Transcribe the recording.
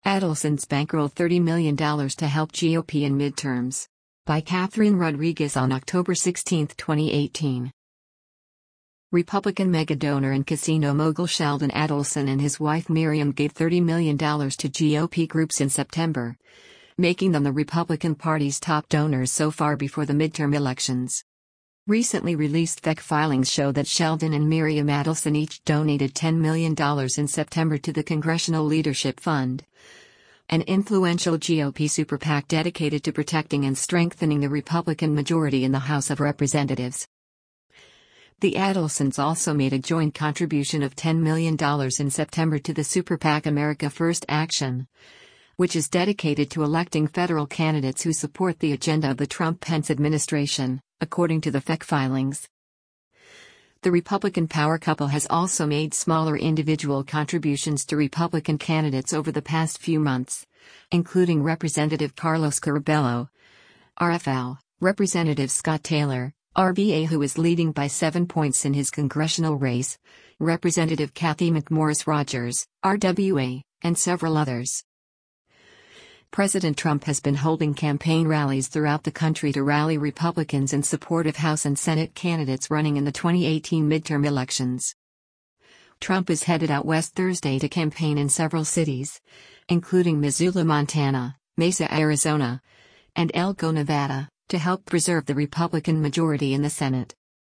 Adelson's bankrolled $30 million to help GOP in midterms. By Catherine Rodriguez on October 16, 2018. Republican mega-donor and casino mogul Sheldon Adelson and his wife Miriam gave $30 million to GOP groups in September, making them the Republican Party's top donors so far before the midterm elections. Recently released FEC filings show that Sheldon and Miriam Adelson each donated $10 million in September to the Congressional Leadership Fund, an influential GOP super PAC dedicated to protecting and strengthening the Republican majority in the House of Representatives. The Adelsons also made a joint contribution of $10 million in September to the super PAC America First Action, which is dedicated to electing federal candidates who support the agenda of the Trump-Pence administration, according to the FEC filings. The Republican power couple has also made smaller individual contributions to Republican candidates over the past few months, including Representative Carlos Curbelo, RFL, Representative Scott Taylor, RBA, who is leading by 7 points in his congressional race, Representative Cathy McMorris Rodgers, RWA, and several others. President Trump has been holding campaign rallies throughout the country to rally Republicans in support of House and Senate candidates running in the 2018 midterm elections. Trump is headed out west Thursday to campaign in several cities, including Missoula, Montana, Mesa, Arizona, and Elko, Nevada, to help preserve the Republican majority in the Senate.